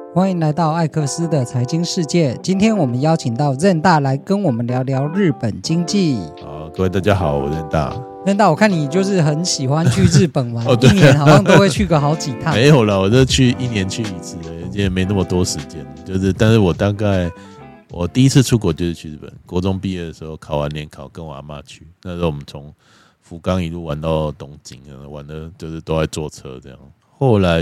欢迎来到艾克斯的财经世界。今天我们邀请到任大来跟我们聊聊日本经济。 好，各位大家好，我任大。 任大，我看你就是很喜欢去日本玩， 对一年好像都会去个好几趟。 没有了，我就去一年去一次，也没那么多时间。但是我大概我第一次出国就是去日本，国中毕业的时候考完联考，跟我阿嬷去。那时候我们从福冈一路玩到东京，玩的就是都在坐车这样。后来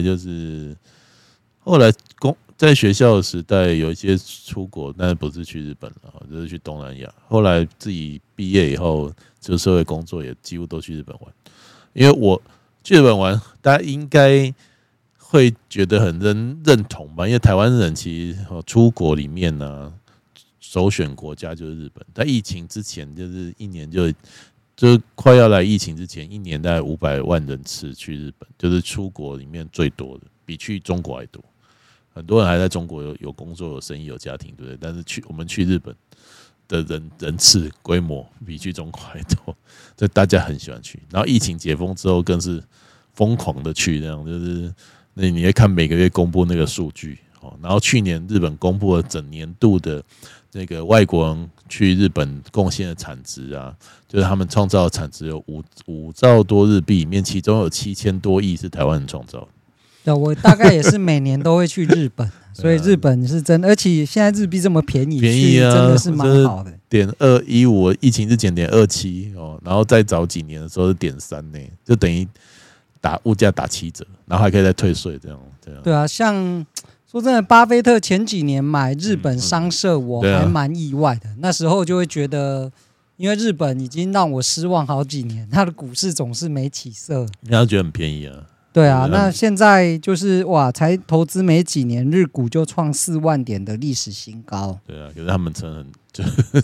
在学校的时代有一些出国，但是不是去日本了，就是去东南亚。后来自己毕业以后，就社会工作也几乎都去日本玩。因为我去日本玩，大家应该会觉得很认同吧？因为台湾人其实出国里面呢，首选国家就是日本。在疫情之前，就是一年就快要来疫情之前，一年大概500万人次去日本，就是出国里面最多的，比去中国还多。很多人还在中国有工作、有生意、有家庭，对不对？但是我们去日本的人次规模比去中国还多，所以大家很喜欢去。然后疫情解封之后，更是疯狂的去，这样就是你会看每个月公布那个数据。然后去年日本公布了整年度的那个外国人去日本贡献的产值啊，就是他们创造的产值有5兆多日币，里面其中有7000多亿是台湾人创造的。 对，我大概也是每年都会去日本，所以日本是真的，而且现在日币这么便宜， 便宜啊， 真的是蛮好的。 .215，疫情之前.27哦，然后再早几年的时候是.3呢，就等于物价打7折，然后还可以再退税这样。 对啊，像说真的，巴菲特前几年买日本商社，我还蛮意外的。那时候就会觉得，因为日本已经让我失望好几年，它的股市总是没起色， 人家觉得很便宜啊。 对啊，那现在就是哇，才投资没几年，日股就创4万点的历史新高。 对啊，可是他们就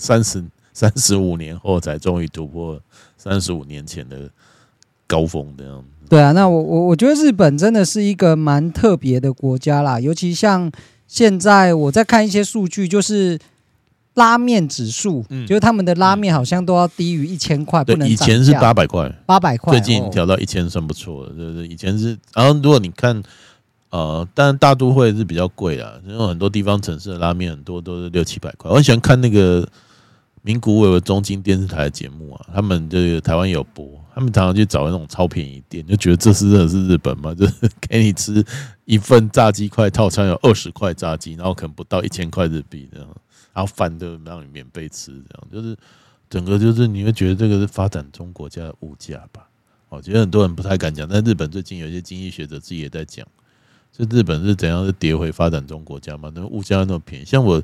35年后才终于突破35年前的高峰这样。 对啊，那我觉得日本真的是一个蛮特别的国家啦，尤其像现在我在看一些数据，就是拉面指数，就是他们的拉面好像都要低于1000块，不能涨价。 以前是800块 ，800块， 最近调到1000算不错了。就是以前是，然后如果你看，当然大都会是比较贵啦，因为很多地方城市的拉面很多都是600-700块。我很喜欢看那个名古屋有中京电视台的节目啊，他们这个台湾有播，他们常常去找那种超便宜店，就觉得这是真的是日本吗？就是给你吃一份炸鸡块套餐有20块炸鸡，然后可能不到1000块日币这样。然后饭都让你免费吃，这样就是整个就是你会觉得这个是发展中国家的物价吧？我觉得很多人不太敢讲，但日本最近有一些经济学者自己也在讲，就日本是怎样是跌回发展中国家嘛？那物价那么便宜，像我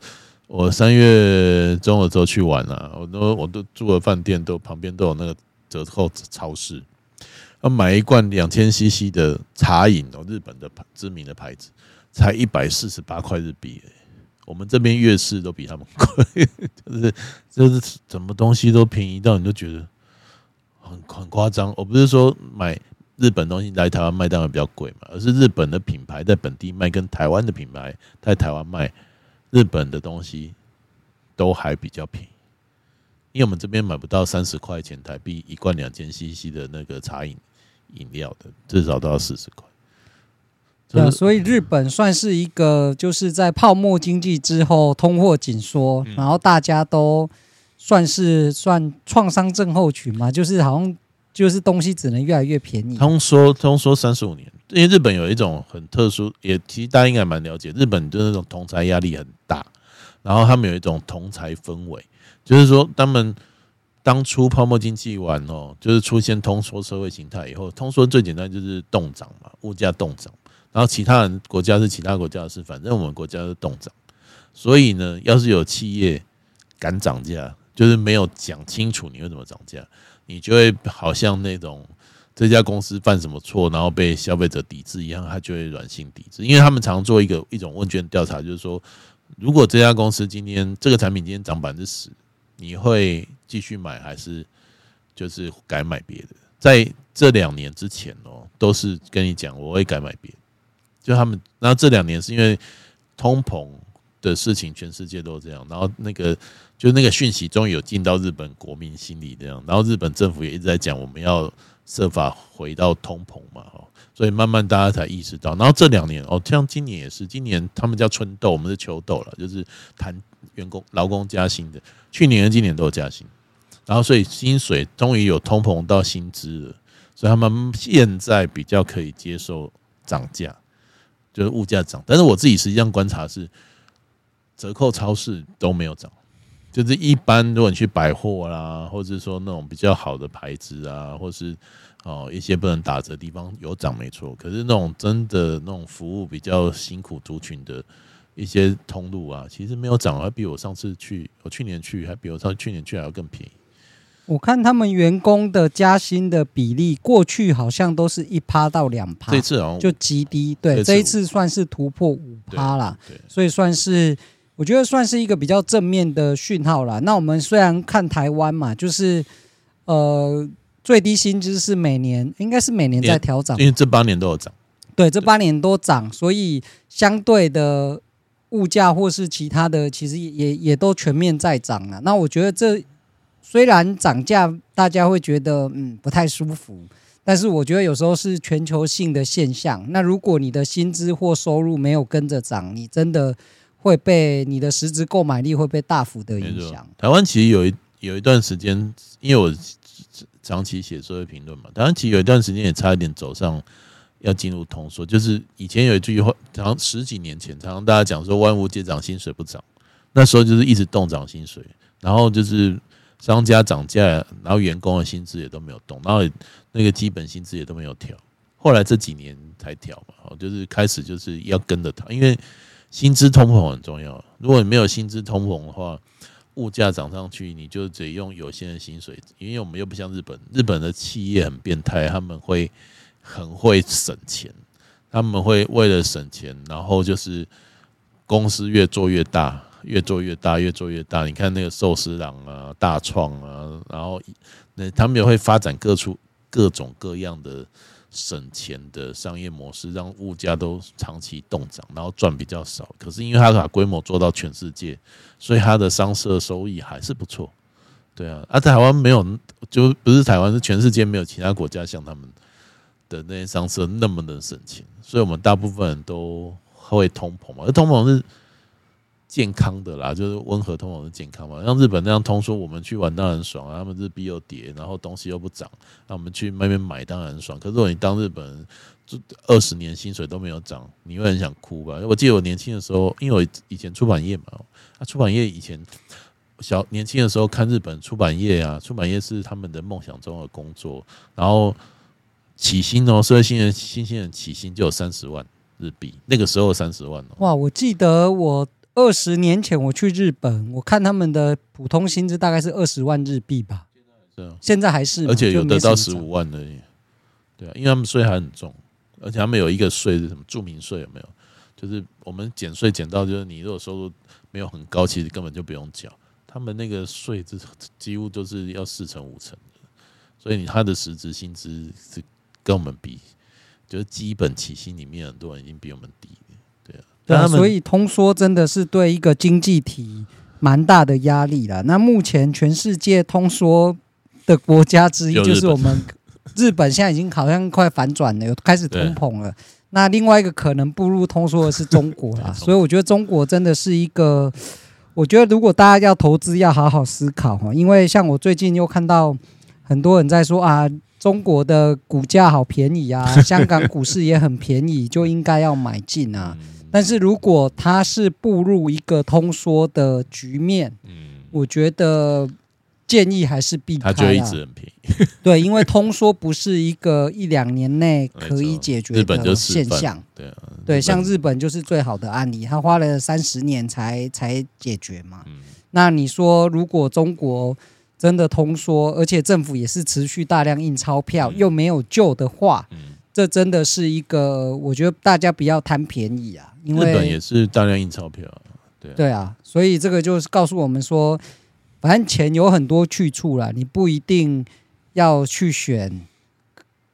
3月中的时候去玩啊，我都住的饭店都旁边都有那个折扣超市，要买一罐2000cc 的茶饮日本的知名的牌子，才148块日币。我们这边月事都比他们贵，就是什么东西都便宜到你就觉得很夸张。我不是说买日本东西来台湾卖当然比较贵嘛，而是日本的品牌在本地卖跟台湾的品牌在台湾卖，日本的东西都还比较便宜，因为我们这边买不到30块钱台币一罐2000cc 的那个茶饮料的，至少都要40块。 对啊，所以日本算是一个就是在泡沫经济之后通货紧缩，然后大家都算创伤症候群嘛，就是好像就是东西只能越来越便宜。 通说35年，因为日本有一种很特殊，也其实大家应该蛮了解，日本就是那种同财压力很大，然后他们有一种同财氛围，就是说他们当初泡沫经济完就是出现通缩社会形态以后，通缩最简单就是动涨嘛，物价动涨。然后其他国家是其他国家的事，反正我们国家是动涨，所以呢，要是有企业敢涨价，就是没有讲清楚你会怎么涨价，你就会好像那种这家公司犯什么错，然后被消费者抵制一样，他就会软性抵制。因为他们常做一种问卷调查，就是说，如果这家公司今天这个产品今天涨10%，你会继续买还是就是改买别的？在这2年之前都是跟你讲我会改买别的。就他们，然后这2年是因为通膨的事情，全世界都这样。然后那个讯息终于有进到日本国民心里这样，然后日本政府也一直在讲我们要设法回到通膨嘛，所以慢慢大家才意识到。然后这2年像今年也是，今年他们叫春斗，我们是秋斗了，就是谈员工劳工加薪的，去年跟今年都有加薪，然后所以薪水终于有通膨到薪资了，所以他们现在比较可以接受涨价，就是物价涨。但是我自己实际上观察是，折扣超市都没有涨。就是一般，如果你去百货啦，或者是说那种比较好的牌子啊，或是一些不能打折的地方有涨没错，可是那种真的那种服务比较辛苦族群的一些通路啊，其实没有涨，还比我去年去还比我去年去还要更便宜。 我看他们员工的加薪的比例，过去好像都是1%到2%， 这次好像就极低。对，这一次算是突破5%啦，所以算是。我觉得算是一个比较正面的讯号啦。那我们虽然看台湾嘛，就是最低薪资是应该是每年在调涨， 因为这8年都有涨。 对，这8年都涨，所以相对的物价或是其他的，其实也都全面在涨了。那我觉得这虽然涨价，大家会觉得不太舒服，但是我觉得有时候是全球性的现象。那如果你的薪资或收入没有跟着涨，你真的会被你的实质购买力会被大幅的影响。 台湾其实有一段时间，因为我长期写社会评论嘛，台湾其实有一段时间也差一点走上要进入通缩。就是以前有一句话，好像10几年前，常常大家讲说万物皆涨，薪水不涨。那时候就是一直动涨薪水，然后就是商家涨价，然后员工的薪资也都没有动，然后那个基本薪资也都没有调。后来这几年才调嘛，就是开始就是要跟着它，因为薪资通膨很重要。如果你没有薪资通膨的话，物价涨上去，你就得用有限的薪水。因为我们又不像日本，日本的企业很变态，他们会很会省钱，他们会为了省钱，然后就是公司越做越大，越做越大，越做越大。你看那个寿司郎啊、大创啊，然后他们也会发展各种各样的省钱的商业模式，让物价都长期动涨，然后赚比较少。可是因为它把规模做到全世界，所以它的商社收益还是不错。对啊，台湾没有，就不是台湾，是全世界没有其他国家像他们的那些商社那么的省钱，所以我们大部分人都会通膨嘛。而通膨是健康的啦，就是温和通膨是健康嘛。像日本那样通缩，我们去玩当然爽啊，他们日币又跌，然后东西又不涨，那我们去那边买当然很爽。可是如果你当日本人20年薪水都没有涨，你会很想哭吧？我记得我年轻的时候，因为我以前出版业嘛，出版业以前年轻的时候看日本出版业啊，出版业是他们的梦想中的工作，然后起薪社会新鲜人起薪就有30万日币，那个时候30万哇！我记得我20年前我去日本，我看他们的普通薪资大概是20万日币吧，现在还是， 而且有得到15万而已。对啊，因为他们税还很重，而且他们有一个税是什么住民税，有没有？就是我们减税减到，就是你如果收入没有很高，其实根本就不用缴。他们那个税几乎都是要4成5成的，所以他的实质薪资是跟我们比，就是基本起薪里面很多人已经比我们低。 对啊，所以通缩真的是对一个经济体蛮大的压力啦。那目前全世界通缩的国家之一就是我们日本，现在已经好像快反转了，有开始通膨了。那另外一个可能步入通缩的是中国啦，所以我觉得中国真的是一个，我觉得如果大家要投资，要好好思考，因为像我最近又看到很多人在说啊，中国的股价好便宜啊，香港股市也很便宜，就应该要买进啊。但是如果它是步入一个通缩的局面，我觉得建议还是避开， 它就会一直很便宜。 对，因为通缩不是一个1-2年内可以解决的现象。对，像日本就是最好的案例，它花了30年才解决嘛。那你说，如果中国真的通缩，而且政府也是持续大量印钞票，又没有救的话，这真的是一个，我觉得大家不要贪便宜啊，因为日本也是大量印钞票， 对啊，所以这个就是告诉我们说，反正钱有很多去处啦，你不一定要去选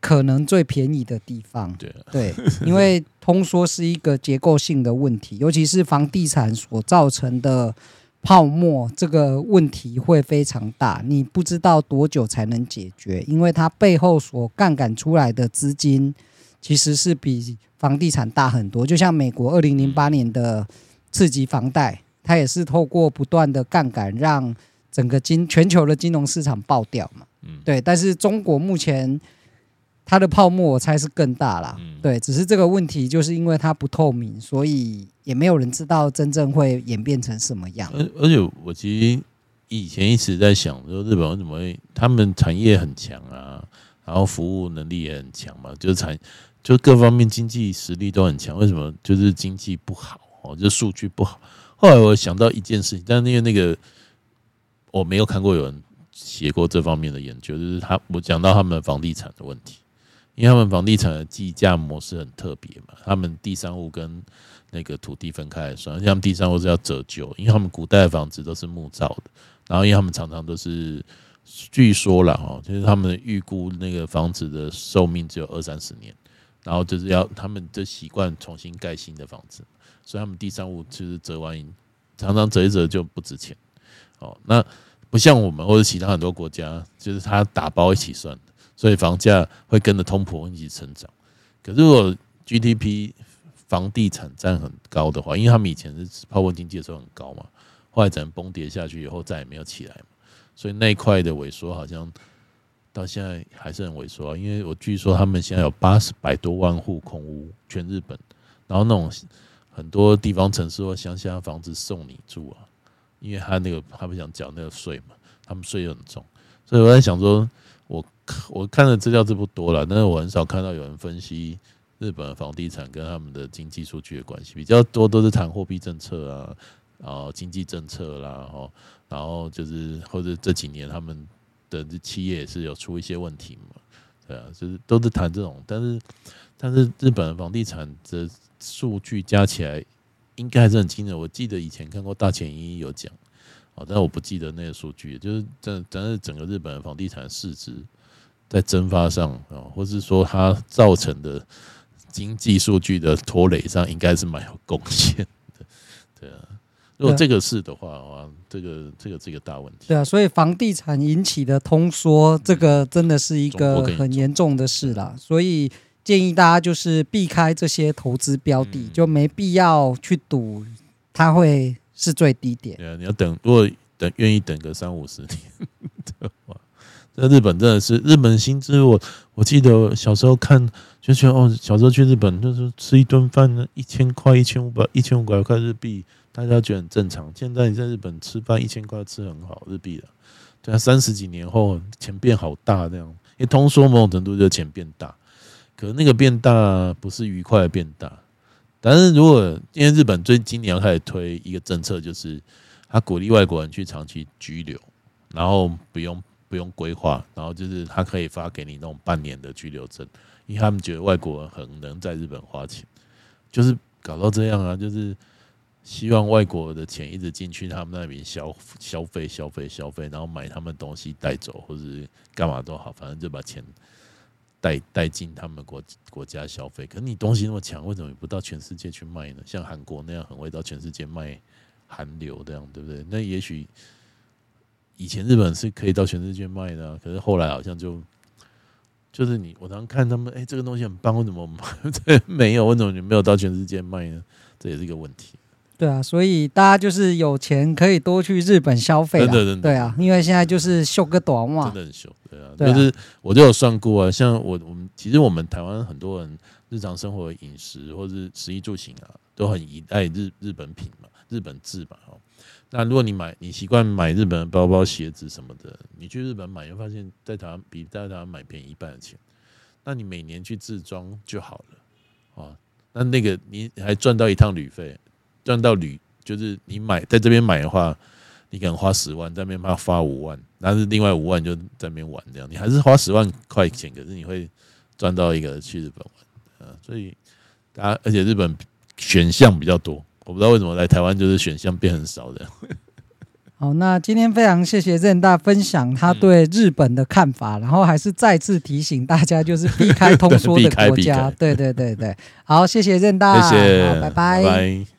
可能最便宜的地方。对，因为通缩是一个结构性的问题，尤其是房地产所造成的泡沫，这个问题会非常大，你不知道多久才能解决，因为它背后所杠杆出来的资金其实是比房地产大很多。就像美国2008年的刺激房贷，它也是透过不断的杠杆让整个全球的金融市场爆掉嘛。对，但是中国目前它的泡沫我猜是更大啦。对，只是这个问题就是因为它不透明，所以也没有人知道真正会演变成什么样。 而且我其实以前一直在想说，日本为什么会他们产业很强啊，然后服务能力也很强嘛，就各方面经济实力都很强，为什么就是经济不好就数据不好？后来我想到一件事情，但是因为那个我没有看过有人写过这方面的研究，就是我讲到他们的房地产的问题，因为他们房地产的计价模式很特别嘛，他们地上物跟那个土地分开来算，而且他们地上物是要折旧，因为他们古代的房子都是木造的，然后因为他们常常都是据说啦就是他们预估那个房子的寿命只有20-30年，然后就是要他们就习惯重新盖新的房子，所以他们地上物就是折完常常折一折就不值钱那不像我们或者其他很多国家，就是它打包一起算的，所以房价会跟着通膨一起成长。可是如果 GDP 房地产占很高的话，因为他们以前是泡沫经济的时候很高嘛，后来整个崩跌下去以后再也没有起来嘛，所以那一块的萎缩好像到现在还是很萎缩啊。因为我据说他们现在有100多万户空屋，全日本，然后那种很多地方城市或乡下房子送你住啊。因为他们想缴那个税嘛，他们税又很重，所以我在想说，我看的资料是不多了，但是我很少看到有人分析日本的房地产跟他们的经济数据的关系，比较多都是谈货币政策啊，然后经济政策啦，然后就是或者这几年他们的企业也是有出一些问题嘛，对啊，就是都是谈这种，但是日本的房地产的数据加起来。应该还是很惊人。我记得以前看过大前研一有讲，但我不记得那个数据。就是但是整个日本的房地产市值在蒸发上或是说它造成的经济数据的拖累上，应该是蛮有贡献的。对啊，如果这个是的话，这个是一个大问题。 对啊，所以房地产引起的通缩，这个真的是一个很严重的事啦。所以。建议大家就是避开这些投资标的，就没必要去赌它会是最低点。 对啊，你要等，如果愿意等个30-50年的话，在日本真的是日本薪资，我记得小时候看就觉得小时候去日本就是吃一顿饭1000块、1500块日币，大家觉得很正常。现在你在日本吃饭1000块吃很好日币了，对啊，30几年后钱变好大这样，因为通缩某种程度就是钱变大。可是那个变大不是愉快的变大，但是如果因为日本今年要开始推一个政策，就是他鼓励外国人去长期居留，然后不用规划，然后就是他可以发给你那种半年的居留证，因为他们觉得外国人很能在日本花钱，就是搞到这样啊，就是希望外国的钱一直进去他们那边消费，然后买他们东西带走，或是干嘛都好，反正就把钱。带进他们国家消费，可是你东西那么强，为什么你不到全世界去卖呢？像韩国那样很会到全世界卖韩流这样，对不对？那也许以前日本是可以到全世界卖的可是后来好像就是我常看他们，这个东西很棒，为什么我们没有？为什么你没有到全世界卖呢？这也是一个问题。 对啊，所以大家就是有钱可以多去日本消费啦。真的对啊，因为现在就是秀个短袜， 真的很秀。对啊，就是我就有算过像其实我们台湾很多人日常生活的饮食或是食衣住行都很依赖日本品嘛，日本制嘛。那如果你习惯买日本的包包、鞋子什么的，你去日本买，你会发现在台湾比在台湾买便宜1半的钱。那你每年去自装就好了那个你还赚到一趟旅费。赚到就是你在这边买的话，你可能花10万，在那边花5万，但是另外5万就在那边玩这样，你还是花10万块钱，可是你会赚到一个去日本玩所以而且日本选项比较多，我不知道为什么来台湾就是选项变很少的。 好，那今天非常谢谢任大分享他对日本的看法，然后还是再次提醒大家，就是避开通缩的国家。对对对对，好，谢谢任大， 谢谢， 好，拜拜。 拜拜。